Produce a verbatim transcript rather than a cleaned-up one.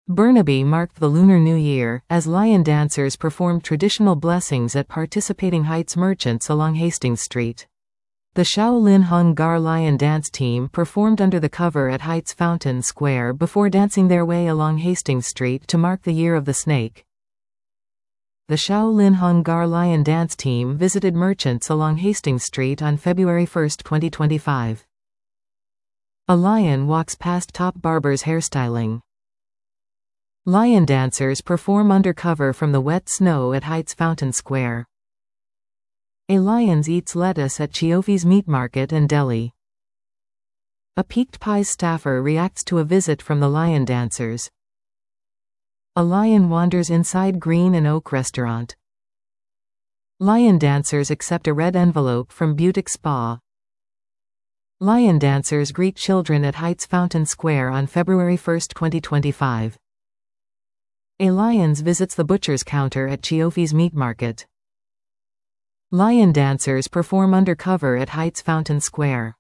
Burnaby marked the Lunar New Year, as lion dancers performed traditional blessings at participating Heights merchants along Hastings Street. The Shaolin Hung Gar Lion Dance Team performed under the cover at Heights Fountain Square before dancing their way along Hastings Street to mark the Year of the Snake. The Shaolin Hung Gar Lion Dance Team visited merchants along Hastings Street on February first, twenty twenty-five. A lion walks past Top Barber's hairstyling. Lion dancers perform undercover from the wet snow at Heights Fountain Square. A lion eats lettuce at Chioffi's Meat Market and Deli. A Peaked Pies staffer reacts to a visit from the lion dancers. A lion wanders inside Green and Oak Restaurant. Lion dancers accept a red envelope from Butic Spa. Lion dancers greet children at Heights Fountain Square on February first, twenty twenty-five. A lion visits the butcher's counter at Chioffi's Meat Market. Lion dancers perform undercover at Heights Fountain Square.